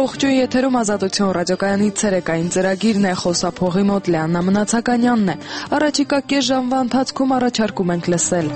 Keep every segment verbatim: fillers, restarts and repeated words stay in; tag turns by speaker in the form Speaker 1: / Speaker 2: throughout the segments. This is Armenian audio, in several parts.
Speaker 1: Ողջույն, եթերում Ազատություն ռադիոկայանի ցերեկային ծրագիրն է, խոսափողի մոտ Լեաննա Մնացականյանն է։ Առաջիկա կես ժամվա ընթացքում առաջարկում ենք լսել.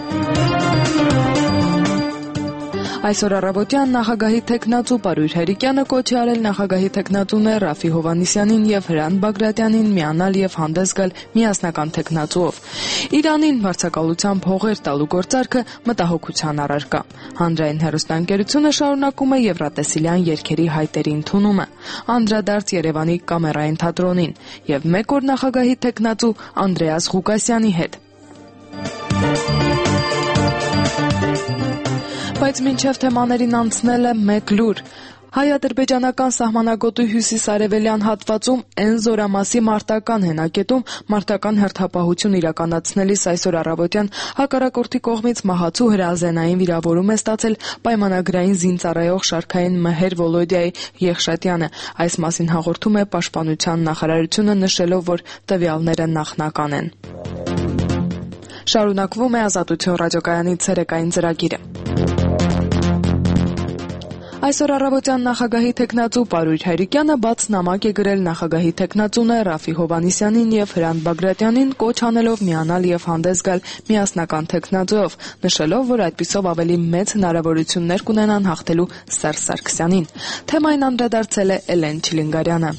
Speaker 1: Այսօր առավոտյան նախագահի թեկնածու Պարույր Հերիկյանը կոչ է արել նախագահի թեկնածուներ Ռաֆի Հովհաննիսյանին եւ Հրանտ Բագրատյանին միանալ եւ հանդես գալ միասնական թեկնածուով։ Իրանին վարձակալության փողեր տալու գործարքը մտահոգության առարկա։ Հանրային հեռուստաընկերությունը շարունակում է Եվրատեսիլյան երգերի հայտերի ընդունումը։ Անդրադարձ Երևանի կամերային թատրոնին եւ մեկ օր նախագահի թեկնածու Անդրեաս Ղուկասյանի հետ։ Բայց մինչև թեմաներին անցնելը մեկ լուր։ Հայ-ադրբեջանական սահմանագոտի հյուսիս-արևելյան հատվածում Էն զորամասի մարտական հենակետում մարտական հերթապահություն իրականացնելիս այսօր առավոտյան հակառակորդի կողմից մահացու հրազենային վիրավորում է ստացել պայմանագրային զինծառայող շարքային Մեհեր Վոլոդիայի Եղշատյանը։ Այս մասին հաղորդում է Պաշտպանության նախարարությունը, նշելով, որ տվյալները նախնական են։ Շարունակվում է Ազատություն ռադիոկայանի ցերեկային ծրագիրը։ Այսօր առավոտյան նախագահի թեկնածու Պարույր Հերիկյանը բաց նամակ է գրել նախագահի թեկնածուներ Ռաֆի Հովհաննիսյանին եւ Հրանտ Բագրատյանին կոչ անելով միանալ եւ հանդես գալ միասնական թեկնածուով, նշելով, որ այդպիսով ավելի մեծ հնարավորություններ կունենան հաղթելու Սերժ Սարգսյանին։ Թեմային անդրադարձել է Էլեն Չիլինգարյանը։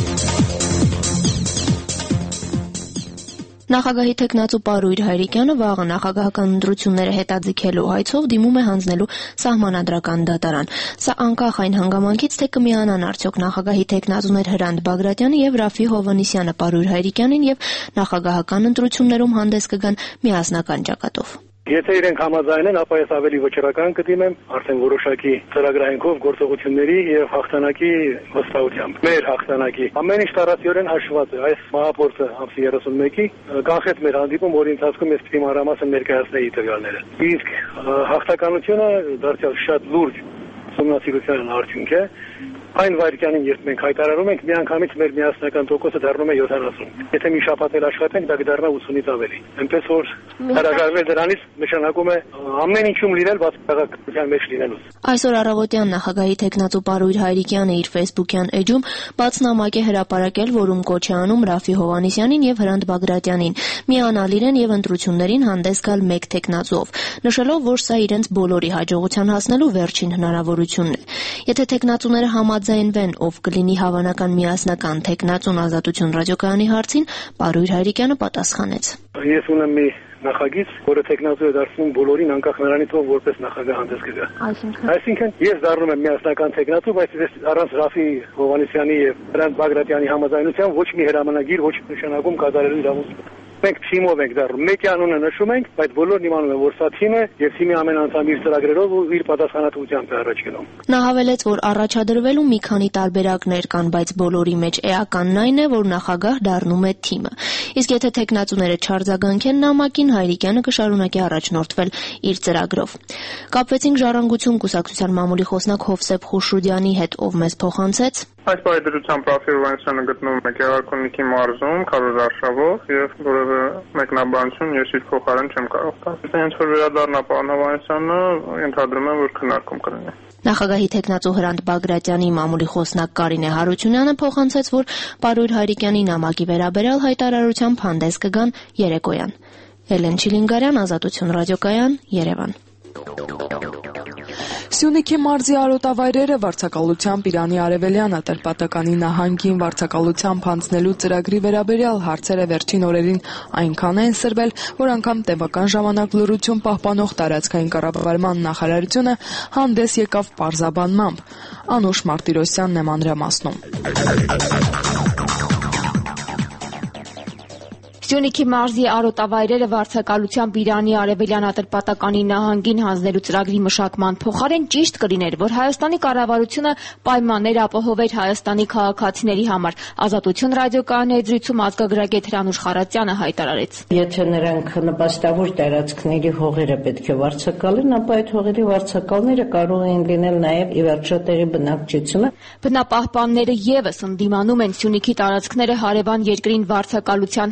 Speaker 2: Նախագահի թեկնածու Պարույր Հերիկյանը վաղը նախագահական ընտրությունները հետաձգելու հայցով դիմում է հանձնելու սահմանադրական դատարան։ Սա անկախ այն հանգամանքից, թե կմիանան արդյոք նախագահի թեկնածուներ Հրանտ Բագրատյանը եւ Ռաֆի Հովհաննիսյանը Պարույր Հերիկյանին եւ նախագահական ընտրություններում հանդես կգան միասնական ճակատով։
Speaker 3: Եթե իրենք համաձայն են, ապա ես ավելի վճռական կդիմեմ արդեն որոշակի ծրագրայինքով գործողությունների եւ հաղթանակի վստահությամբ։ Մեր հաղթանակի ամեն ինչ տարածիորեն հաշված է։ Այս մահապորձը ամսի երեսունմեկի կանխեց մեր հանդիպում, որի ընթացքում ես պիտի մանրամասն ներկայացնեի տվյալները։ Իսկ հաղթականությունը դարձյալ շատ լուրջ ուսումնասիրության արդյունք է։ Այն վայրկյանին, երբ մենք հայտարարում ենք, միանգամից մեր միասնական տոկոսը դառնում է յոթանասուն։ Եթե մի շաբաթ էլ աշխատենք, դա կդառնա ութսունից ավելի։ Այնպես որ հրաժարվել դրանից նշանակում է ամեն ինչում լինել բացառական մեջ լինելուց։
Speaker 2: Այսօր առավոտյան նախագահի թեկնածու Պարույր Հերիկյանը իր ֆեյսբուքյան էջում բաց նամակ է հրապարակել, որում կոչ է անում Ռաֆի Հովհաննիսյանին եւ Հրանտ Բագրատյանին միանալ իրեն եւ ընտրություններին հանդես գալ մեկ թեկնածուով, նշելով, որ սա իրենց բոլորի հաջողության հասնելու վերջին հնարավորությունն է։ Եթե թեկնածուները համաձայնվեն, ով կլինի հավանական միասնական թեկնածուն Ազատություն ռադիոկայանի հարցին, Պարույր Հերիկյանը պատասխանեց.
Speaker 3: Ես ունեմ մի նախագիծ, որը թեկնածու է դարձնում բոլորին, անկախ նրանից, ով որպես նախագահ հանդես կգա։
Speaker 2: Այսինքն
Speaker 3: Այսինքն ես դառնում եմ միասնական թեկնածու, բայց ես առանց Ռաֆի Հովհաննիսյանի եւ Հրանտ Բագրատյանի համաձայնության ոչ մի հրամանագիր, ոչ մի նշանակում կատարելու իրավունք։ Մենք թիմով ենք դառնում, մեկի անունը նշում ենք, բայց բոլորն իմանում են, որ սա թիմ է եւ թիմի ամեն անդամ իր ծրագրերով ու իր պատասխանատվությամբ է առաջ գնում։
Speaker 2: Նա հավելեց, որ առաջադրվելու մի քանի տարբերակներ կան, բայց բոլորի մեջ էականն այն է, որ նախագահ դառնում է թիմը։ Իսկ եթե թեկնածուները չարձագանքեն նամակին, Հերիկյանը կշարունակի առաջնորդվել իր ծրագրով։ Կապվեցինք Ժառանգություն կուսակցության մամուլի խոսնակ Հովսեփ Խուշրուդյանի հետ, ով մեզ փոխանցեց.
Speaker 4: Այս պայմանությամբ Ռաֆի Հովհաննիսյանը գտնվում է Գեղարքունիքի մարզում, Քարոզ արշավով եւ որևէ մեկնաբանություն ես իր փոխարեն չեմ կարող տալ։ Հենց որ վերադառնա պարոն Հովհաննիսյանը, ենթադրում եմ, որ քննարկում կլինի։
Speaker 2: Նախագահի թեկնածու Հրանտ Բագրատյանի մամուլի խոսնակ Կարինե Հարությունյանը փոխանցեց, որ Պարույր Հերիկյանի նամակի վերաբերյալ հայտարարությամբ հանդես կգան երեկոյան։ Էլեն Չիլինգարյան, Ազատություն ռադիոկայան, Երևան։
Speaker 1: Սյունիքի մարզի արոտավայրերը վարձակալությամբ Իրանի արևելյան Ատրպատականի նահանգին վարձակալությամբ հանձնելու ծրագրի վերաբերյալ հարցերը վերջին օրերին այնքան են սրվել, որ անգամ տևական ժամանակ լռություն պահպանող տարածքային կառավարման նախարարությունը հանդես եկավ պարզաբանմամբ։ Անուշ Մարտիրոսյանն է մանրամասնում։
Speaker 5: Սյունիքի մարզի արոտավայրերը վարձակալությամբ Իրանի արևելյան Ատրպատականի նահանգին հանձնելու ծրագրի մշակման փոխարեն ճիշտ կլիներ, որ Հայաստանի կառավարությունը պայմաններ ապահովեր Հայաստանի քաղաքացիների համար։ Ազատություն ռադիոկայանի եզրույցում ազգագրագետ Հրանուշ Խարատյանը հայտարարեց.
Speaker 6: Եթե նրանք նպաստավոր տարածքների հողերը պետք է վարձակալեն, ապա այդ հողերի վարձակալները կարող են լինել նաև ի վերջո տեղի բնակչությունը։
Speaker 5: Բնապահպանները եւս ընդդիմանում են Սյունիքի տարածքները հարևան երկրին վարձակալության հանձնելու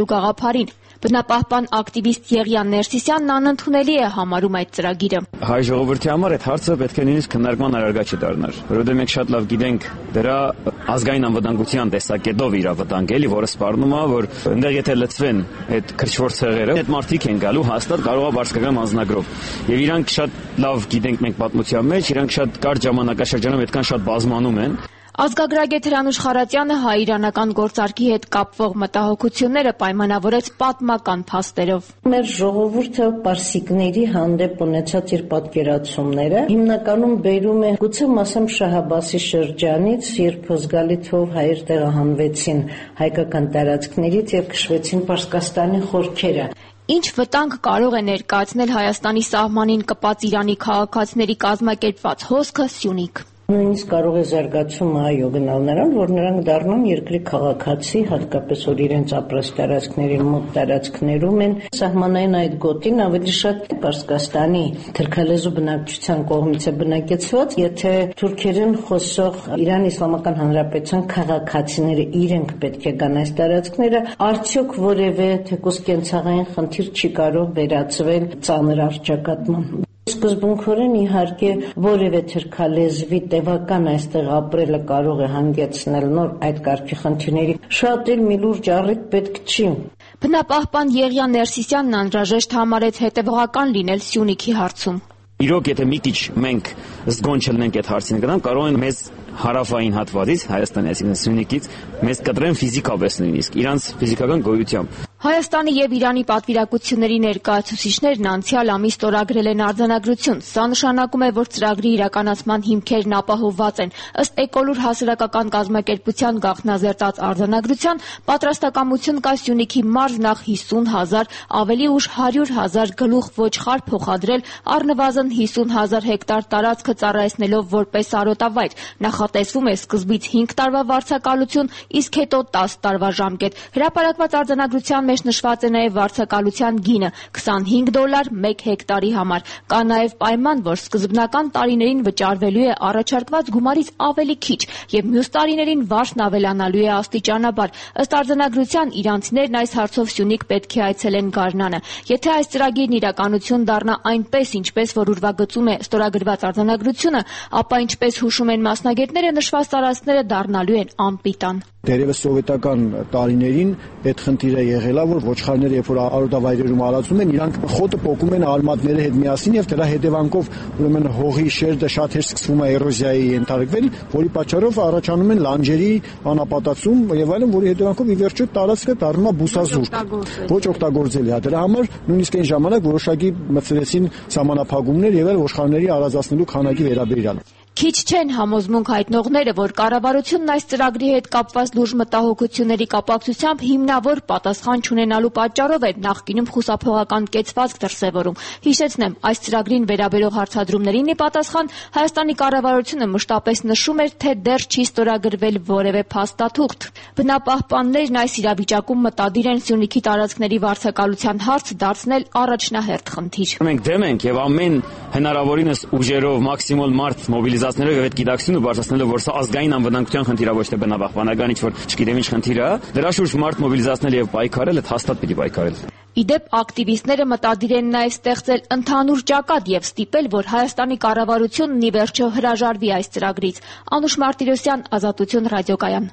Speaker 5: ստեղծելու գաղափարին։ Բնապահպան ակտիվիստ Եղիան Ներսիսյանն անընդունելի է համարում այդ ծրագիրը։
Speaker 7: Հայ ժողովրդի համար այդ հարցը պետք է նույնիսկ քննարկման առարկա չդառնար, որովհետև մենք շատ լավ գիտենք դրա ազգային անվտանգության տեսակետով իր վտանգ էլի, որը սպառնում է, որ այնտեղ եթե լցվեն այդ քրչվոր ցեղերը, այդ մարդիկ են գալու հաստատ կարող է բարձրակամ անձնագրով։ Եվ իրանք շատ լավ գիտենք մենք պատմության մեջ, իրանք շատ կարճ ժամանակաշրջանում այդքան շատ բազմանում են։
Speaker 5: Ազգագրագետ Հրանուշ Խարատյանը հայ-իրանական գործարքի հետ կապվող մտահոգությունները պայմանավորեց պատմական փաստերով։
Speaker 6: Մեր ժողովուրդը պարսիկների հանդեպ ունեցած իր պատկերացումները հիմնականում բերում է գուցե մասամ Շահաբասի շրջանից, երբ զգալի թվով հայեր տեղահանվեցին հայկական տարածքներից եւ քշվեցին Պարսկաստանի խորքերը։
Speaker 5: Ինչ վտանգ կարող է ներկայացնել Հայաստանի սահմանին կպած Իրանի քաղաքացիների կազմակերպված հոսքը Սյունիք։
Speaker 6: Նույնիսկ կարող է զարգացումը այո գնալ նրան, որ նրանք դառնան երկրի քաղաքացի, հատկապես որ իրենց ապրած տարածքների մոտ տարածքներում են, սահմանային այդ գոտին ավելի շատ Պարսկաստանի թուրքալեզու բնակչության կողմից է բնակեցված, եթե թուրքերեն խոսող Իրանի Իսլամական Հանրապետության քաղաքացիները իրենք պետք է գան այս տարածքները, արդյոք որևէ թեկուզ կենցաղային խնդիր չի կարող վերածվել ծանր առճակատման։ Սկզբունքորեն իհարկե որևէ թուրքալեզվի տևական այստեղ ապրելը կարող է հանգեցնել նոր այդ կարգի խնդիրների։ Շատ էլ մի լուրջ առիթ պետք չի։
Speaker 5: Բնապահպան Եղիան Ներսիսյանն անհրաժեշտ համարեց հետևողական լինել Սյունիքի հարցում։
Speaker 7: Իրոք եթե մի քիչ մենք զգոն չլինենք այդ հարցին գնամ, կարող են մեզ հարավային հատվածից Հայաստանի, այսինքն Սյունիքից, մեզ կտրեն ֆիզիկապես նույնիսկ, իրանց ֆիզիկական գոյությամբ։
Speaker 5: Հայաստանի եւ Իրանի պատվիրակությունների ներկայացուցիչներն անցյալ ամիս ստորագրել են արձանագրություն։ Սա նշանակում է, որ ծրագրի իրականացման հիմքերն ապահովված են։ Ըստ Էկոլուր հասարակական կազմակերպության գաղտնազերծած արձանագրության, պատրաստակամություն կա Սյունիքի մարզ նախ հիսուն հազար, ավելի ուշ հարյուր հազար գլուխ ոչխար փոխադրել, առնվազն հիսուն հազար հեկտար տարածքը ծառայեցնելով որպես արոտավայր։ Նախատեսվում է սկզբից հինգ տարվա վարձակալություն, իսկ հետո տասը տարվա ժամկետ։ Հրապարակված արձանագրության մեջ նշված է նաև վարձակալության գինը՝ քսանհինգ դոլար մեկ հեկտարի համար։ Կա նաև պայման, որ սկզբնական տարիներին վճարվելու է առաջարկված գումարից ավելի քիչ եւ մյուս տարիներին վարձն ավելանալու է աստիճանաբար։ Ըստ արձանագրության իրանցիներն այս հարցով Սյունիք պետք է այցելեն գարնանը։ Եթե այս ծրագիրն իրականություն դառնա այնպես, ինչպես որ ուրվագծում է ստորագրված արձանագրությունը, ապա ինչպես հուշում են մասնագետները, նշված տարածքները դառնալու են անպիտան։
Speaker 8: Դերևս սովետական տարիներին այդ խնդիրը եղել է, որ ոչխարները երբ որ արոտավայրերում արածում են, իրանք խոտը պոկում են արմատների հետ միասին եւ դրա հետևանքով ուրեմն հողի շերտը շատ հեշտ սկսվում է էրոզիայի ենթարկվել, որի պատճառով առաջանում են լանջերի անապատացում եւ այլն, որի հետևանքով ի վերջո տարածքը դառնում է բուսազուրկ, ոչ օգտագործելի է։ Դրա համար նույնիսկ այն ժամանակ որոշակի մտցրեցին սահմանափակումներ եւ այլ ոչխարների արածացնելու քանակի վերաբերյալ։
Speaker 5: Քիչ չեն համոզմունք հայտնողները, որ կառավարությունն այս ծրագրի հետ կապված լուրջ մտահոգությունների կապակցությամբ հիմնավոր պատասխան չունենալու պատճառով է նախկինում խուսափողական կեցվածք դրսևորում։ Հիշեցնեմ, այս ծրագրին վերաբերող հարցադրումներին ի պատասխան Հայաստանի կառավարությունը մշտապես նշում էր, թե դեռ չի ստորագրվել որևէ փաստաթուղթ։ Բնապահպաններն այս իրավիճակում մտադիր են Սյունիքի տարածքների վարձակալության հարց դարձնել առաջնահերթ խնդիր։
Speaker 7: Մենք դեմ ենք եւ ամեն հնարավորինս ուժերով մաքսիմալ մարդ մոբիլիզացնելով եւ այդ գիտակցությունը բարձրացնելով, որ սա ազգային անվտանգության խնդիր է, ոչ թե բնապահպանական ինչ որ չգիտեմ ինչ խնդիր է, դրա շուրջ մարդ մոբիլիզացնել եւ պայքարել, այդ հաստատ պիտի պայքարել։
Speaker 5: Իդեպ ակտիվիստները մտադիր են նաև ստեղծել ընդհանուր ճակատ եւ ստիպել, որ Հայաստանի կառավարությունն ի վերջո հրաժարվի այս ծրագրից։ Անուշ Մարտիրոսյան, Ազատություն ռադիոկայան։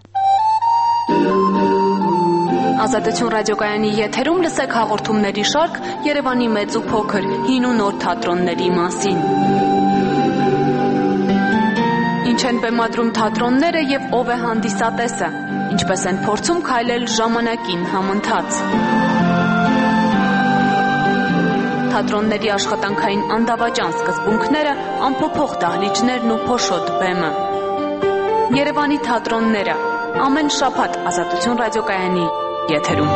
Speaker 9: Ազատություն ռադիոկայանի եթերում լսեք հաղորդումների շարք Երևանի մեծ ու փոքր, հին ու նոր թատրոնների մասին։ Ինչ են բեմադրում թատրոնները եւ ով է հանդիսատեսը, ինչպես են փորձում քայլել ժամանակին համընթաց։ Թատրոնների աշխատանքային անդավաճան սկզբունքները, անփոփոխ դահլիճներն ու փոշոտ բեմը։ Երևանի թատրոնները ամեն շաբաթ Ազատություն ռադիոկայանի եթերում։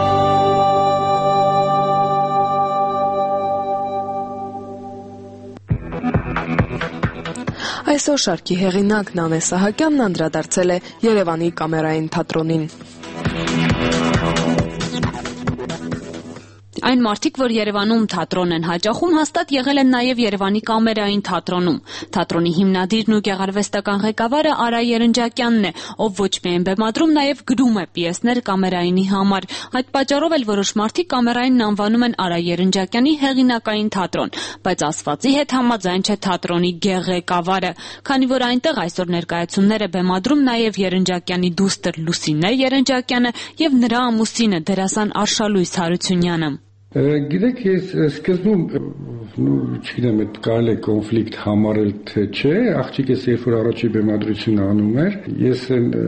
Speaker 1: Այսօր շարքի հեղինակն Անե Սահակյանն անդրադարձել է Երևանի կամերային թատրոնին։
Speaker 9: Այն մարդիկ, որ Երևանում թատրոն են հաճախում, հաստատ եղել են նաև Երևանի կամերային թատրոնում։ Թատրոնի հիմնադիրն ու գեղարվեստական ղեկավարը Արա Երնջակյանն է, ով ոչ միայն բեմադրում, նաև գրում է պիեսներ կամերայինի համար։ Այդ պատճառով էլ որոշ մարդիկ կամերայինն անվանում են Արա Երնջակյանի հեղինակային թատրոն, բայց ասվածի հետ համաձայն չէ թատրոնի գեղղեկավարը, քանի որ այնտեղ այսօր ներկայացումներ է բեմադրում նաև Երնջակյանի դուստր Լուսինե Երնջակյանը եւ նրա ամուսինը դերասան Արշալույս Հարությունյանը։
Speaker 10: Գիտեք, ես սկզբում, ну, չգիտեմ, այդ կարելի է կոնֆլիկտ համարել թե չէ, աղջիկս երբ որ առաջի բեմադրությունը անում էր, ես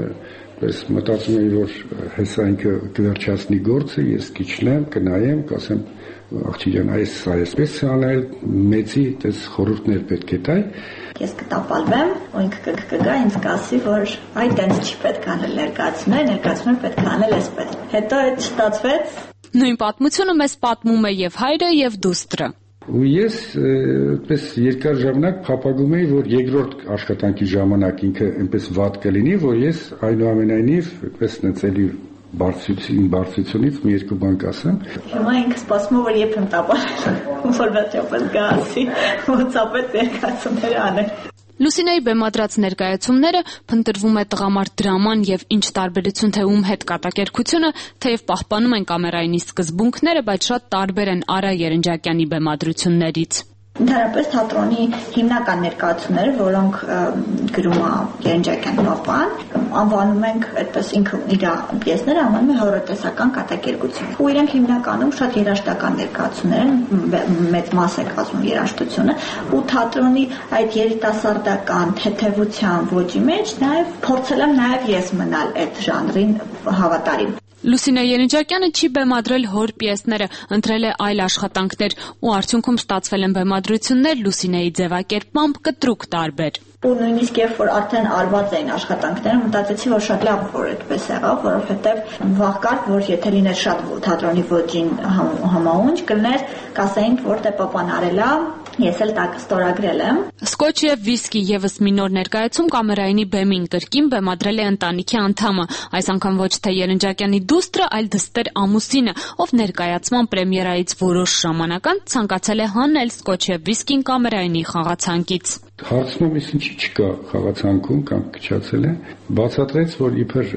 Speaker 10: պես մտածում էի, որ հեսա ինքը կվերջացնի գործը, ես կիջնեմ, կնայեմ, կասեմ աղջիկյան, այս այսպես է անել, մեծի տես խորհուրդներ պետք է տայ։
Speaker 11: Ես կտապալվեմ, ու ինքը կգա ինձ կասի, որ այ տենց չի պետք անել ներկայացումներ, ներկայացումներ պետք է անել այսպես։ Հետո այդ չստացվեց։
Speaker 9: Նույն պատմությունը մեզ պատմում է եւ հայրը եւ դուստրը։
Speaker 10: Ու ես այդպես երկար ժամանակ փափագում էի, որ երկրորդ աշխատանքի ժամանակ ինքը այնպես վատ կլինի, որ ես այնուամենայնիվ այդպես նծելի բարձրություն բարձրությունից մի երկու բան կասեմ։
Speaker 11: Հիմա ինքը սպասում է, որ երբ եմ տապալել, որ վերջապես գասի, ոնցապետ ներկայացումներ անել։
Speaker 9: Լուսինեի բեմադրած ներկայացումները փնտրվում է տղամարդ դրաման եւ ինչ տարբերություն թե ում հետ կատակերգությունը, թեև պահպանում են կամերայինի սկզբունքները, բայց շատ տարբեր են Արա Երնջակյանի բեմադրություններից։
Speaker 11: Ընդհանրապես թատրոնի հիմնական ներկայացումները, որոնք գրում է Երնջակյան պապան, անվանում ենք այդպես ինքը իր պիեսները անվանում է հորոտեսական կատակերգություն։ Ու իրենք հիմնականում շատ երաժշտական ներկայացումներ են, մեծ մաս է կազմում երաժշտությունը, ու թատրոնի այդ երիտասարդական թեթևության ոճի մեջ նաև փորձել եմ նաև ես մնալ այդ ժանրին հավատարիմ։
Speaker 9: Լուսինե Երնջակյանը չի բեմադրել հոր պիեսները, ընտրել է այլ աշխատանքներ ու արդյունքում ստացվել են բեմադրություններ Լուսինեի ձևակերպմամբ կտրուկ տարբեր։
Speaker 11: Ու նույնիսկ երբ որ արդեն արված էին աշխատանքները, մտածեցի, որ շատ լավ որ այդպես եղավ, որովհետև վաղ կար, որ եթե լիներ շատ թատրոնի ոճին համաունջ, կլներ կասեին, որ դե պապան արել է, ես էլ տակ ստորագրել եմ։
Speaker 9: Սկոչ եւ վիսկի եւս մի նոր ներկայացում կամերայինի բեմին կրկին բեմադրել է ընտանիքի անդամը, այս անգամ ոչ թե Երնջակյանի դուստրը, այլ դստեր ամուսինը, ով ներկայացման պրեմիերայից որոշ ժամանակ անց ցանկացել է հանել Սկոչ եւ վիսկին կամերայինի խաղացանկից։
Speaker 10: Հարցնում ես ինչի չկա խաղացանկում կամ կչացել է, բացատրեց, որ իբր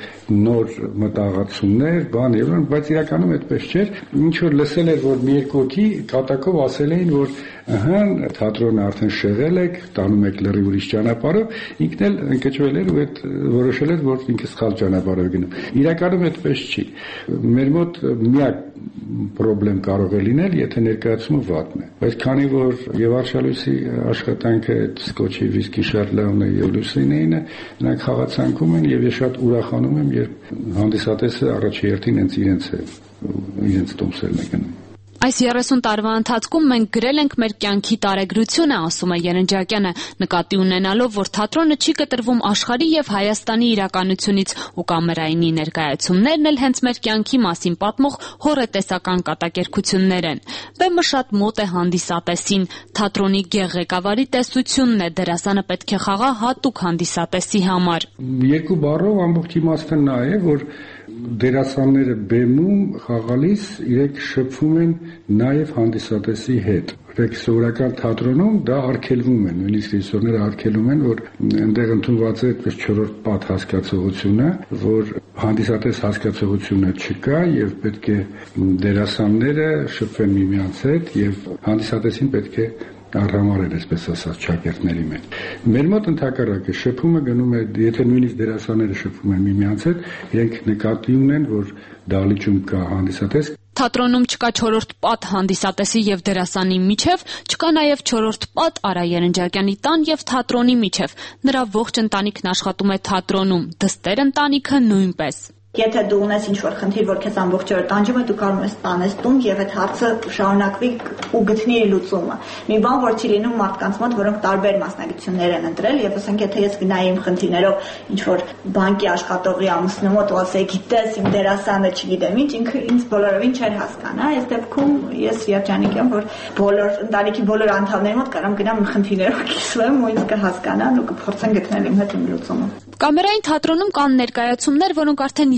Speaker 10: նոր մտահղացումներ, բան եւ այլն, բայց իրականում այդպես չէր, ինչ որ լսել էր, որ մի երկու հոգի կատակով ասել էին, որ ահա թատրոնը արդեն շեղել եք, տանում եք լրիվ ուրիշ ճանապարհով, ինքն էլ ընկճվել էր ու այդ որոշել էր, որ ինքը սխալ ճանապարհով գնում։ Իրականում այդպես չի։ Մեր մոտ միակ պրոբլեմ կարող է լինել, եթե ներկայացումը վատն է։ Բայց քանի որ եւ Արշալույսի աշխատանքը այդ Սկոչի վիսկի Շարլաունը եւ Լուսինեինը, նրանք խաղացանկում են եւ ես շատ ուրախանում եմ, երբ հանդիսատեսը առաջի հերթին հենց իրենց է իրենց տոմսերն է գնում։
Speaker 9: Այս երեսուն տարվա ընթացքում մենք գրել ենք մեր կյանքի տարեգրությունը, ասում է Երնջակյանը, նկատի ունենալով, որ թատրոնը չի կտրվում աշխարհի եւ Հայաստանի իրականությունից ու կամերայինի ներկայացումներն էլ հենց մեր կյանքի մասին պատմող հորետեսական կատակերգություններ են։ Բեմը շատ մոտ է հանդիսատեսին, թատրոնի գեղղեկավարի տեսությունն է, դերասանը պետք է խաղա հատուկ հանդիսատեսի համար։
Speaker 10: Երկու բառով ամբողջ իմաստը նա է, որ դերասանները բեմում խաղալիս իրենք շփվում են նաև հանդիսատեսի հետ։ Իրենք սովորական թատրոնում դա արգելվում է, նույնիսկ ռեժիսորները արգելում են, որ այնտեղ ընդունված է այդպես չորրորդ պատ հասկացողությունը, որ հանդիսատես հասկացողությունը չկա եւ պետք է դերասանները շփվեն միմյանց հետ եւ հանդիսատեսին պետք է արհամարել, այսպես ասած, շակերտների մեջ։ Մեր մոտ ընդհակառակը շփումը գնում է, եթե նույնիսկ դերասանները շփվում են միմյանց հետ, իրենք նկատի ունեն, որ դահլիճում կա հանդիսատես։
Speaker 9: Թատրոնում չկա չորրորդ պատ հանդիսատեսի եւ դերասանի միջև, չկա նաեւ չորրորդ պատ Արա Երնջակյանի տան եւ թատրոնի միջև։ Նրա ողջ ընտանիքն աշխատում է թատրոնում, դստեր ընտանիքը նույնպես։
Speaker 11: Եթե դու ունես ինչ-որ խնդիր, որ քեզ ամբողջ օրը տանջում է, դու կարող ես տանես տուն եւ այդ հարցը շարունակվի ու գտնի իր լուծումը։ Մի բան, որ չի լինում մարդկանց մոտ, որոնք տարբեր մասնագիտություններ են ընտրել, եւ ասենք, եթե ես գնայի իմ խնդիրներով ինչ-որ բանկի աշխատողի ամուսնու մոտ ու ասեի, գիտես, իմ դերասանը չգիտեմ ինչ, ինքը ինձ բոլորովին չէր հասկանա, այս դեպքում ես երջանիկ եմ, որ բոլոր ընտանիքի բոլոր անդամների մոտ կարամ գնամ իմ խնդիրներով կիսվեմ ու ինձ կհասկանան ու կփորձեն գտնել իմ հետ իմ լուծումը։
Speaker 9: Կամերային թատրոնում կան ներկայացումներ, որոնք արդեն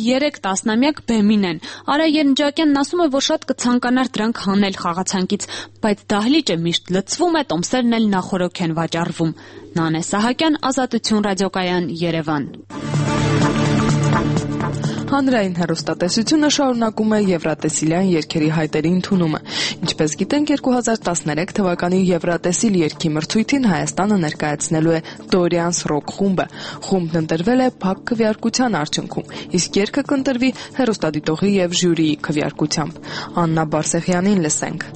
Speaker 9: երեք տասնամյակ բեմին են։ Արա Երնջակյանն ասում է, որ շատ կցանկանար դրանք հանել խաղացանկից, բայց դահլիճը միշտ լցվում է, տոմսերն էլ նախօրոք են վաճառվում։ Նանե Սահակյան, Ազատություն ռադիոկայան, Երևան։
Speaker 1: Հանրային հեռուստատեսությունը շարունակում է Եվրատեսիլյան երգերի հայտերի ընդունումը։ Ինչպես գիտենք, երկու հազար տասներեք թվականի Եվրատեսիլ երգի մրցույթին Հայաստանը ներկայացնելու է Dorians Rock խումբը։ Խումբն ընտրվել է փակ քվեարկության արդյունքում, իսկ երգը կընտրվի հեռուստադիտողի եւ ժյուրիի քվեարկությամբ։ Աննա Բարսեղյանին լսենք։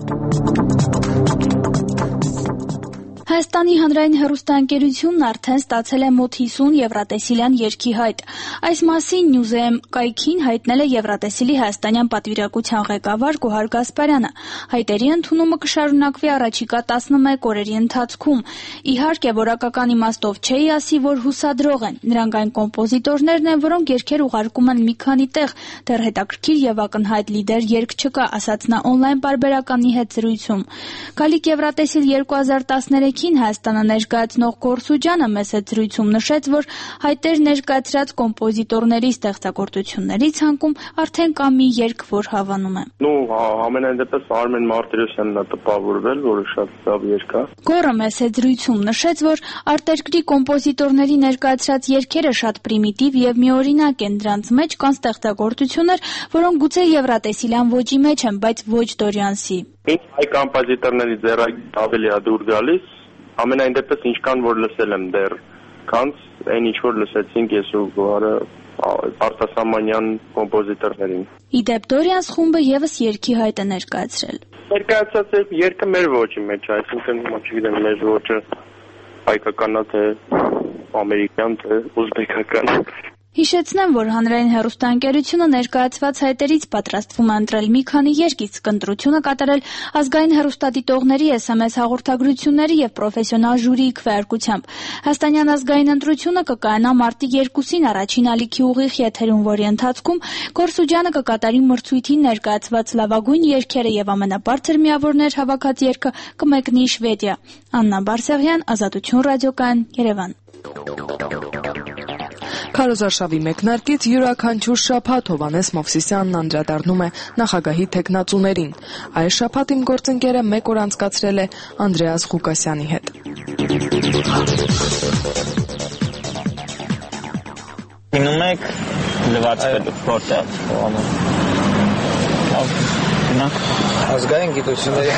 Speaker 12: Հայաստանի հանրային հեռուստաընկերությունն արդեն ստացել է մոտ հիսուն Եվրատեսիլյան երգի հայտ։ Այս մասին Newsem կայքին հայտնել է Եվրատեսիլի հայաստանյան պատվիրակության ղեկավար Գոհար Գասպարյանը։ Հայտերի ընդունումը կշարունակվի առաջիկա տասնմեկ օրերի ընթացքում։ Իհարկե, որակական իմաստով չէի ասի, որ հուսադրող են։ Նրանք այն կոմպոզիտորներն են, որոնք երգեր ուղարկում են մի քանի տեղ, դեռ հետաքրքիր եւ ակնհայտ լիդեր երգ չկա, ասաց նա on-line պարբերականի հետ զրույցում։ Գալիք Եվրատեսիլ երկու հազար տասներեք Հայաստանը ներկայացնող Գորսուջյանը մեծ զրույցում նշեց, որ հայտեր ներկայացրած կոմպոզիտորների ստեղծագործությունների ցանկում արդեն կա մի երգ, որ հավանում է։
Speaker 4: Ну, ամենայն դեպս Արմեն Մարտիրոսյանն է տպավորվել, որը շատ լավ երգ է։
Speaker 12: Գորը մեծ զրույցում նշեց, որ արտերկրի կոմպոզիտորների ներկայացրած երգերը շատ պրիմիտիվ եւ միօրինակ են, դրանց մեջ կան ստեղծագործություններ, որոնք գուցե Եվրատեսիլյան ոճի մեջ են, բայց ոչ Դորյանսի։
Speaker 4: Ինձ հայ կոմպոզիտորների ձեռագիր ավելի է դուր գալիս։ Ամենայն դեպս ինչքան որ լսել եմ դեռ կանց, այն ինչ որ լսեցինք ես ու Գոհարը արտասահմանյան կոմպոզիտորներին։
Speaker 12: Իդեպ Դորյանս խումբը եւս երգի հայտ է ներկայացրել։
Speaker 4: Ներկայացած երգը մեր ոճի մեջ է, այսինքն չգիտեմ մեր ոճը հայկականա թե ամերիկյան թե ուզբեկական։
Speaker 12: Հիշեցնեմ, որ հանրային հեռուստաընկերությունը ներկայացված հայտերից պատրաստվում է ընտրել մի քանի երգ, իսկ ընտրությունը կատարել ազգային հեռուստադիտողների էս էմ էս հաղորդագրությունների եւ պրոֆեսիոնալ ժյուրիի քվեարկությամբ։ Հայաստանյան ազգային ընտրությունը կկայանա մարտի երկուսին առաջին ալիքի ուղիղ եթերում, որի ընթացքում Գորսուջյանը կկատարի մրցույթին ներկայացված լավագույն երգերը եւ ամենաբարձր միավորներ հավաքած երգը կմեկնի Շվեդիա։ Աննա Բարսեղյան, Ազատություն ռադիոկայան, Երևան։
Speaker 1: Քարոզարշավի մեկնարկից յուրաքանչյուր շաբաթ Հովհաննես Մովսիսյանն անդրադառնում է նախագահի թեկնածուներին։ Այս շաբաթ իմ գործընկերը մեկ օր անցկացրել է Անդրեաս Ղուկասյանի հետ։
Speaker 13: Գնում եք լվացվելու որտեղ Հովհաննես։ Լավ, գնանք ազգային գիտությունների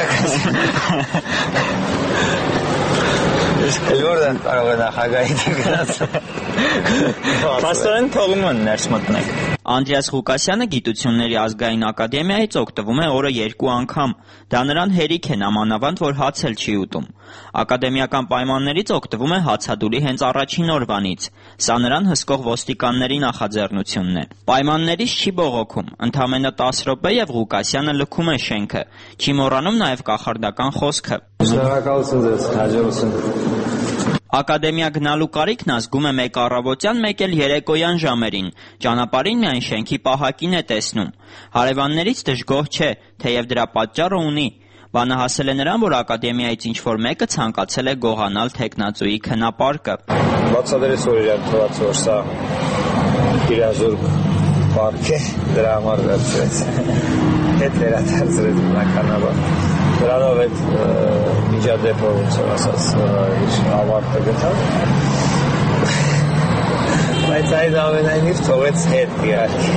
Speaker 13: Իսկ որտեղ կարող է նախագահի թեկնածու։ Պաստորեն թողում են ներս մտնեք։
Speaker 14: Անդրեաս Ղուկասյանը Գիտությունների ազգային ակադեմիայից օգտվում է օրը երկու անգամ։ Դա նրան հերիք է, նամանավանդ, որ հաց էլ չի ուտում։ Ակադեմիական պայմաններից օգտվում է հացադուլի հենց առաջին օրվանից։ Սա նրան հսկող ոստիկանների նախաձեռնությունն է։ Պայմաններից չի բողոքում։ Ընդամենը տասը րոպե եւ Ղուկասյանը լքում է շենքը։ Չի մոռանում նաեւ կախարդական խոսքը։
Speaker 13: Շնորհակալություն ձեզ, հաջողություն։
Speaker 14: Ակադեմիա գնալու կարիքն ազգում է մեկ առավոտյան, մեկ էլ երեկոյան ժամերին։ Ճանապարհին միայն շենքի պահակին է տեսնում։ Հարևաններից դժգոհ չէ, թեև դրա պատճառը ունի։ Բանը հասել է նրան, որ ակադեմիայից ինչ-որ մեկը ցանկացել է գողանալ թեկնածուի քնապարկը։
Speaker 13: Բացատրես որ իրար թվաց, որ սա իրազուրկ պարկ է, դրա համար վերցրեց։ Հետ վերադարձրեց բնականաբար։ Դրանով այդ միջադեպը ոնց որ ասած իր ավարտը գտավ։ Բայց այդ ամենայնիվ թողեց հետ իհարկե։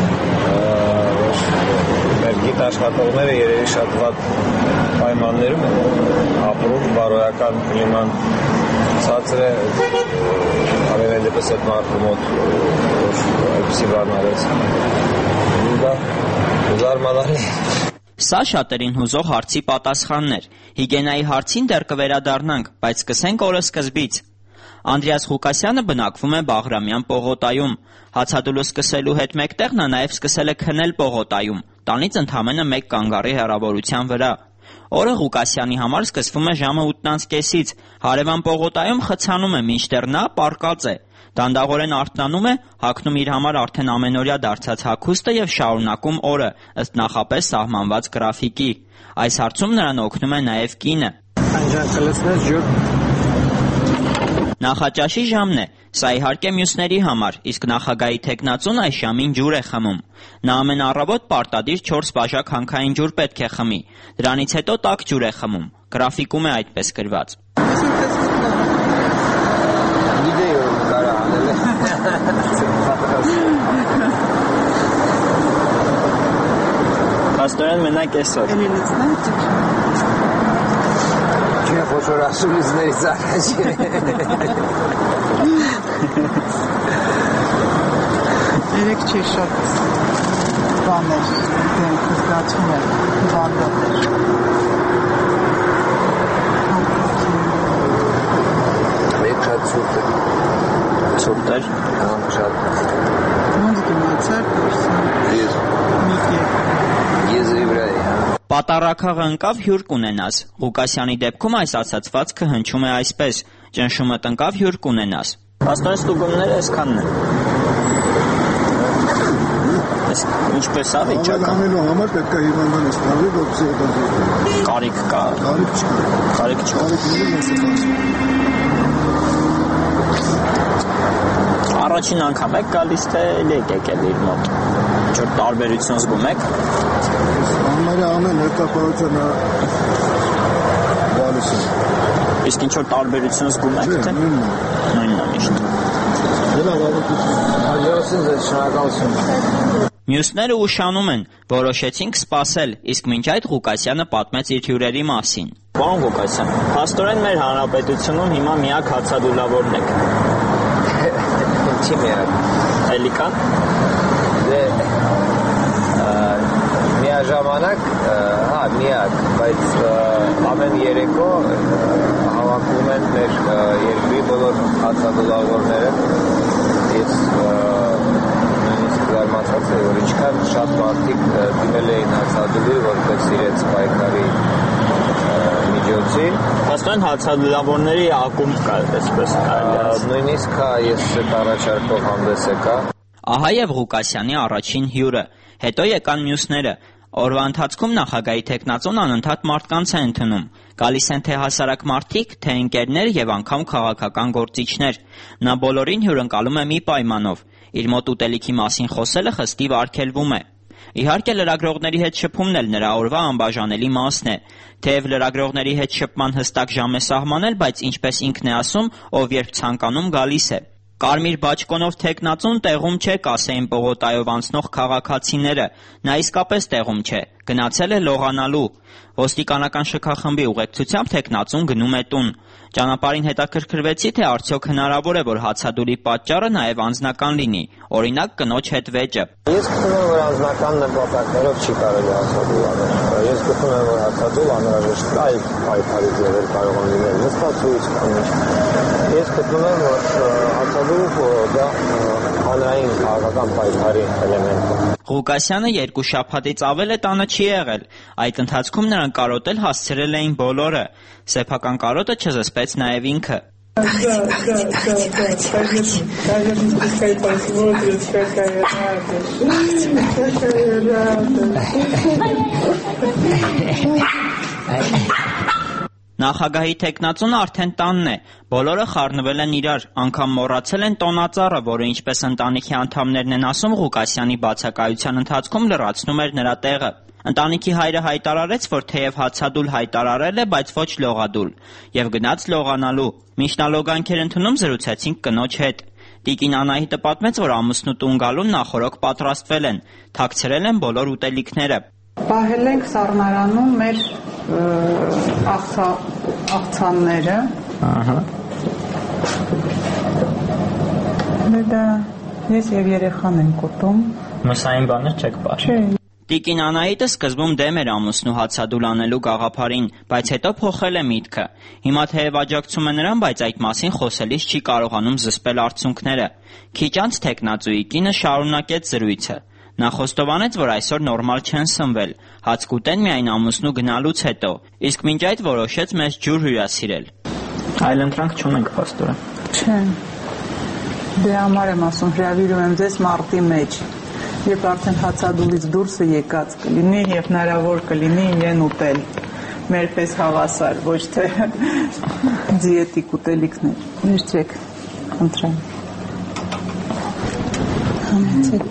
Speaker 13: Մեր գիտաշխատողները երևի շատ վատ պայմաններում են ապրում, բարոյական կլիման ցածր է, ամենայն դեպս այդ մարդու մոտ որ այդպիսի բան արեց։ Դա զարմանալի։
Speaker 14: Սա շատերին հուզող հարցի պատասխանն էր։ Հիգենայի հարցին դեռ կվերադառնանք, բայց սկսենք օրը սկզբից։ Անդրեաս Ղուկասյանը բնակվում է Բաղրամյան պողոտայում։ Հացադուլը սկսելու հետ մեկտեղ նա նաև սկսել է քնել պողոտայում, տանից ընդամենը մեկ կանգառի հեռավորության վրա։ Օրը Ղուկասյանի համար սկսվում է ժամը ութ կեսից։ Հարևան պողոտայում խցանում է, մինչդեռ նա պառկած է։ Դանդաղորեն արթնանում է, հագնում իր համար արդեն ամենօրյա դարձած հագուստը եւ շարունակում օրը, ըստ նախապես սահմանված գրաֆիկի։ Այս հարցում նրան օգնում է նաեւ կինը։ Նախաճաշի ժամն է։ Սա իհարկե մյուսների համար, իսկ նախագահի թեկնածուն այս ժամին ջուր է խմում։ Նա ամեն առավոտ պարտադիր չորս բաժակ հանքային ջուր պետք է խմի, դրանից հետո տաք ջուր է խմում, գրաֆիկում է այդպես գրված։
Speaker 13: Աստորեն մենակ այսօր։ Չէ, խոշոր ասուլիզներից առաջ։
Speaker 15: Երեք չէ շատ բաներ, դենք զգացում է, բանդատեր։
Speaker 13: Մեկ շատ ծուրտ է։
Speaker 14: Ծուրտ էր։
Speaker 13: Համ շատ։
Speaker 15: Ոնց գնացար,
Speaker 13: Ես։
Speaker 15: Միկեկ։
Speaker 13: Ես եվրայի, հա։
Speaker 14: Պատառաքաղը ընկավ հյուր կունենաս։ Ղուկասյանի դեպքում այս ասացվածքը հնչում է այսպես. ճնշումը տնկավ հյուր կունենաս։
Speaker 13: Աստորեն ստուգումները այսքանն են։ Ինչպես է վիճակը։
Speaker 8: Անելու համար պետք է հիվանդան ստանալու, որպեսզի դա
Speaker 14: կարիք կա։
Speaker 8: Կարիք չկա։
Speaker 14: Կարիք չկա։
Speaker 13: Առաջին անգամ եք գալիս թե եք եկել իր մոտ։ Ինչ-որ տարբերություն զգում եք։
Speaker 8: Համարյա ամեն հերթապահության գալիս է։
Speaker 13: Իսկ ինչ-որ տարբերություն զգում եք թե։ Նույնն է միշտ։ Հաջողություն ձեզ, շնորհակալություն։
Speaker 14: Մյուսները ուշանում են, որոշեցինք սպասել, իսկ մինչ այդ Ղուկասյանը պատմեց իր հյուրերի մասին։
Speaker 13: Պարոն Ղուկասյան, փաստորեն մեր հանրապետությունում հիմա միակ հացադուլավորն եք։ Ինչի միակ։ Էլի կան։ Դե միաժամանակ, հա, միակ, բայց ամեն երեկո հավաքում են մեր երկրի բոլոր հացադուլավորները։ Ես զարմացած է, որ ինչքան շատ մարդիկ դիմել էին հացադուլի, որպես իրենց պայքարի միջոցի։ Փաստորեն հացադուլավորների ակումբ կա, այսպես կարելի։ Նույնիսկ հա, ես այդ առաջարկող հանդես եկա։
Speaker 14: Ահա եւ Ղուկասյանի առաջին հյուրը, հետո եկան մյուսները։ Օրվա ընթացքում նախագահի թեկնածուն անընդհատ մարդկանց է ընդունում։ Գալիս են թե հասարակ մարդիկ, թե ընկերներ եւ անգամ քաղաքական գործիչներ։ Նա բոլորին հյուրընկալում է մի պայմանով. իր մոտ ուտելիքի մասին խոսելը խստիվ արգելվում է։ Իհարկե լրագրողների հետ շփումն էլ նրա օրվա անբաժանելի մասն է։ Թեև լրագրողների հետ շփման հստակ ժամ է սահմանել, բայց ինչպես ինքն է ասում, ով երբ ցանկանում գալիս է։ Կարմիր բաճկոնով թեկնածուն տեղում չէ, կասեին պողոտայով անցնող քաղաքացիները։ Նա իսկապես տեղում չէ, գնացել է լողանալու։ Ոստիկանական շքախմբի ուղեկցությամբ թեկնածուն գնում է տուն։ Ճանապարհին հետաքրքրվեցի, թե արդյոք հնարավոր է, որ հացադուլի պատճառը նաև անձնական լինի, օրինակ կնոջ հետ վեճը։
Speaker 13: Ես գտնում եմ, որ անձնական նպատակներով չի կարելի հացադուլ անել։ Ես գտնում եմ, որ հացադուլ անհրաժեշտ է այլ պայքարի ձևեր կարող են լինել, նստածույց կամ ինչ։ Ես գտնում եմ, որ հացադուլը դա հանրային քաղաքական պայքարի էլեմենտ է։
Speaker 14: Ղուկասյանը երկու շաբաթից ավել է տանը չի եղել։ Այդ ընթացքում նրան կարոտել հասցրել էին բոլորը։ Սեփական կարոտը չզսպեց նաև ինքը։ Նախագահի թեկնածունը արդեն տանն է, բոլորը խառնվել են իրար, անգամ մոռացել են տոնածառը, որը ինչպես ընտանիքի անդամներն են ասում, Ղուկասյանի բացակայության ընթացքում լրացնում էր նրա տեղը։ Ընտանիքի հայրը հայտարարեց, որ թեև հացադուլ հայտարարել է, բայց ոչ լողադուլ, եւ գնաց լողանալու։ Մինչ նա լոգանքեր ընդունում զրուցեցինք կնոջ հետ։ Տիկին Անահիտը պատմեց, որ ամուսնու տուն գալուն նախորոք պատրաստվել են, թաքցրել են բոլոր ուտելիքները։
Speaker 15: Պահել ենք սառնարանում մեր աղցանները։
Speaker 13: Ահա։
Speaker 15: Դա ես եւ երեխան ենք ուտում։
Speaker 13: Մսային բաներ չեք պահել։
Speaker 15: Չէ։
Speaker 14: Տիկին Անահիտը սկզբում դեմ էր ամուսնու հացադուլ անելու գաղափարին, բայց հետո փոխել է միտքը։ Հիմա թեև աջակցում է նրան, բայց այդ մասին խոսելիս չի կարողանում զսպել արդյունքները։ Քիչ անց թեկնածուի կինը շարունակեց զրույցը։ Նա խոստովանեց, որ այսօր նորմալ չեն սնվել, հաց կուտեն միայն ամուսնու գնալուց հետո, իսկ մինչ այդ որոշեց մեզ ջուր հյուրասիրել։
Speaker 13: Այլ ընտրանք չունենք փաստորեն։
Speaker 15: Չէ։ Դե համար եմ ասում, հրավիրում եմ ձեզ մարտի մեջ, երբ արդեն հացադուլից դուրսը եկած կլինի եւ հնարավոր կլինի իրեն ուտել։ Մեր պես հավասար, ոչ թե դիետիկ ուտելիքներ։ Ներեցեք, խնդրեմ։ Համեցեք։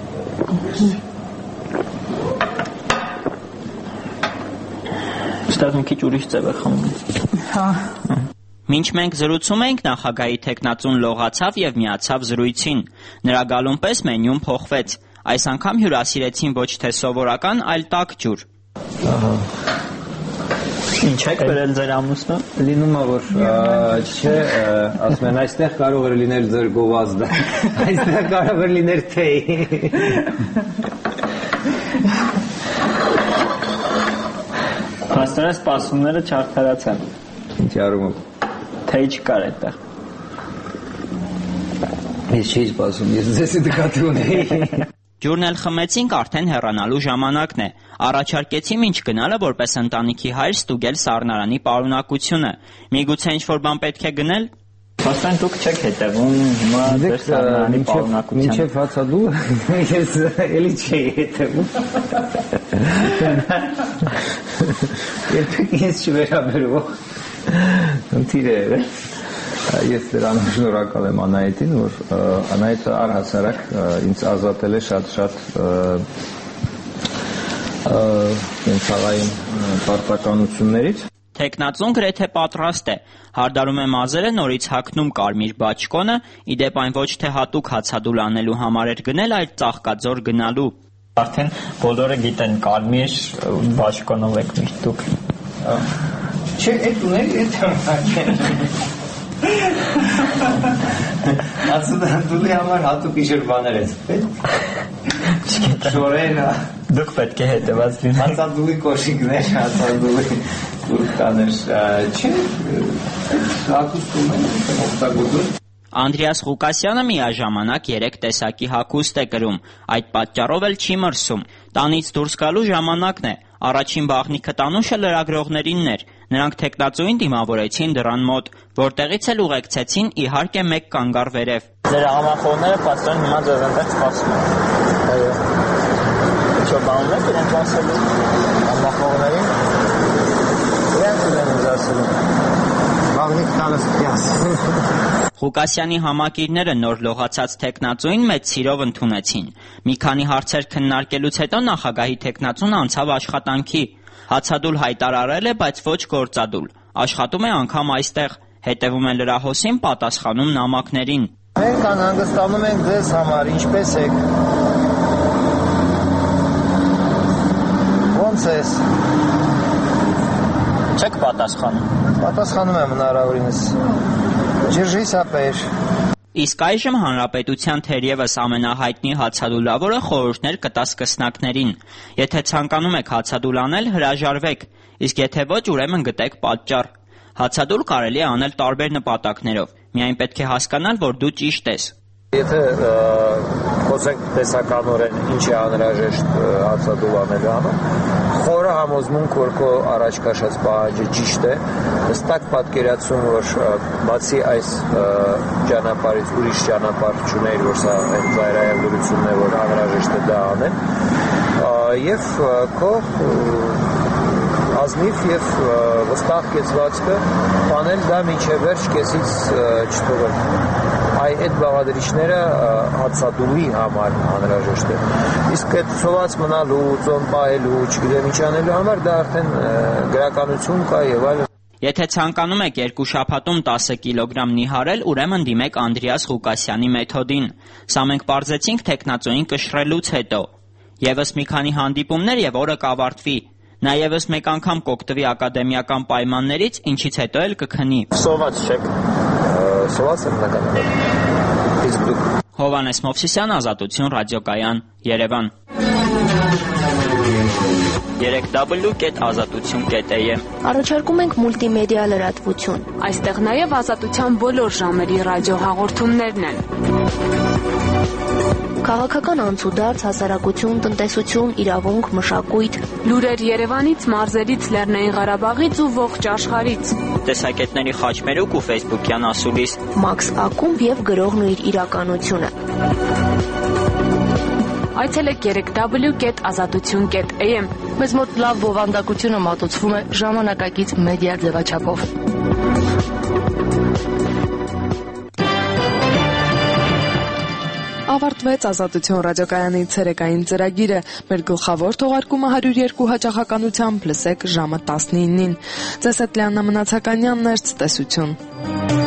Speaker 14: Ստեղ մի քիչ ուրիշ ձև է խմում։
Speaker 15: Հա։
Speaker 14: Մինչ մենք զրուցում էինք, նախագահի տեխնացուն լողացավ եւ միացավ զրույցին։ Նրա գալուն պես մենյուն փոխվեց։ Այս անգամ հյուրասիրեցին ոչ թե սովորական, այլ տաք ջուր։
Speaker 13: Ահա։ Ինչ եք բերել ձեր ամուսնը։ Լինում է որ չէ, ասում են այստեղ կարող է լինել ձեր գովազդը։ Այստեղ կարող է լինել թեյ։
Speaker 14: Փաստորեն սպասումները չարդարացան։
Speaker 13: Ինչ արումով։
Speaker 14: Թեյ չկար այդտեղ։
Speaker 13: Ես չի սպասում, ես ձեզի դկատի ունեի։
Speaker 14: Ջուրն էլ խմեցինք, արդեն հեռանալու ժամանակն է։ Առաջարկեցի մինչ գնալը որպես ընտանիքի հայր ստուգել սառնարանի պարունակությունը։ Միգուցե ինչ-որ բան պետք է գնել։
Speaker 13: Փաստորեն դուք չեք հետևում հիմա ձեր սառնարանի պարունակությանը։ Մինչև հացադու ես էլի չէի հետևում։ Երբեք ես չվերաբերվող ընթիր է։ Ես դրան շնորհակալ եմ Անահիտին, որ Անահիտը առհասարակ ինձ ազատել է շատ-շատ ցավային պարտականություններից։
Speaker 14: Տեխնացուն գրեթե պատրաստ է։ Հարդարում է մազերը, նորից հագնում կարմիր բաճկոնը, իդեպ այն ոչ թե հատուկ հացադուլ անելու համար էր գնել, այլ Ծաղկաձոր գնալու։
Speaker 13: Արդեն բոլորը գիտեն կարմիր բաճկոնով եք միշտ դուք։ Չէ, այդ ունել է Հացադուլի համար հատուկ իշր բաներ ես պետք։ Շորեն դուք պետք է հետևած լինի։ Հացադուլի կոշիկներ, հացադուլի տուրկաներ, չէ, հակուստում են, օգտագործում։
Speaker 14: Անդրեաս Ղուկասյանը միաժամանակ երեք տեսակի հագուստ է կրում, այդ պատճառով էլ չի մրսում։ Տանից դուրս գալու ժամանակն է։ Առաջին բաղնիքը տանուշը լրագրողներինն էր։ Նրանք տեխնացուին դիմավորեցին դռան մոտ, որտեղից էլ ուղեկցեցին իհարկե մեկ կանգառ վերև։
Speaker 13: Ձեր համախոհները փաստորեն հիմա ձեզ այնտեղ սպասում են։ Այո։ Ինչ-որ բան ունեք իրենք ասելու համախոհներին։ Իրենք ունեն ինձ ասելու։ Բաղնիկ տանս պյաս։
Speaker 14: Ղուկասյանի համակիրները նոր լողացած տեխնացուին մեծ սիրով ընդունեցին։ Մի քանի հարցեր քննարկելուց հետո նախագահի տեխնացուն անցավ աշխատանքի։ Հացադուլ հայտարարել է, բայց ոչ գործադուլ։ Աշխատում է անգամ այստեղ, հետևում է լրահոսին, պատասխանում նամակներին։
Speaker 13: Մենք անհանգստանում ենք ձեզ համար, ինչպես եք։ Ոնց ես։ Չեք պատասխանում։ Պատասխանում եմ հնարավորինս։ Ջրժիս ապեր։
Speaker 14: Իսկ այժմ հանրապետության թերևս ամենահայտնի հացադուլավորը խորհուրդներ կտա սկսնակներին։ Եթե ցանկանում եք հացադուլ անել, հրաժարվեք, իսկ եթե ոչ, ուրեմն գտեք պատճառ։ Հացադուլ կարելի է անել տարբեր նպատակներով, միայն պետք է հասկանալ, որ դու ճիշտ ես։
Speaker 13: Եթե խոսենք տեսականորեն ինչ է անհրաժեշտ հացադուլ անելու համար, խորը համոզմունք, որ քո առաջ քաշած պահանջը ճիշտ է, հստակ պատկերացում, որ բացի այս ճանապարհից ուրիշ ճանապարհ չուներ, որ սա այն ծայրահեղ դրությունն է, որ անհրաժեշտ է դա անել, եւ քո ազնիվ եւ վստահ կեցվածքը բանել դա մինչեւ վերջ կեսից չթողել։ Այ այդ բաղադրիչները հացադուլի համար անհրաժեշտ է։ Իսկ այդ ցոված մնալու, ծոմ պահելու, չգիտեմ ինչ անելու համար դա արդեն գրականություն կա եւ այլն։
Speaker 14: Եթե ցանկանում եք երկու շաբաթում տասը կիլոգրամ նիհարել, ուրեմն դիմեք Անդրեաս Ղուկասյանի մեթոդին։ Սա մենք պարզեցինք տեխնացուին կշռելուց հետո։ Եվս մի քանի հանդիպումներ եւ օրը կավարտվի։ Նա եւս մեկ անգամ կօգտվի ակադեմիական պայմաններից, ինչից հետո էլ կքնի։
Speaker 13: Սոված չեք։ Սոված եմ նկատել։ Իսկ դուք։
Speaker 14: Հովհաննես Մովսիսյան, Ազատություն ռադիոկայան, Երևան։ երեք w կետ ազատություն կետ a m
Speaker 2: Առաջարկում ենք մուլտիմեդիա լրատվություն։
Speaker 9: Այստեղ նաև ազատության բոլոր ժամերի ռադիոհաղորդումներն են։
Speaker 2: Քաղաքական անցուդարձ, հասարակություն, տնտեսություն, իրավունք, մշակույթ,
Speaker 9: լուրեր Երևանից, մարզերից, Լեռնային Ղարաբաղից ու ողջ աշխարհից։
Speaker 14: Տեսակետների խաչմերուկ ու ֆեյսբուքյան ասուլիս։
Speaker 2: Մաքս ակումբ եւ գրողն ու իր իրականությունը։
Speaker 9: Այցելեք երեք w կետ ազատություն կետ a m
Speaker 1: Մեզ մոտ լավ բովանդակությունը մատուցվում է ժամանակակից մեդիա ձևաչափով։ Ավարտվեց Ազատություն ռադիոկայանի ցերեկային ծրագիրը։ Մեր գլխավոր թողարկումը հարյուր երկու հաճախականությամբ լսեք ժամը տասնինին։ Ձեզ հետ Լիաննա Մնացականյանն էր, ցտեսություն։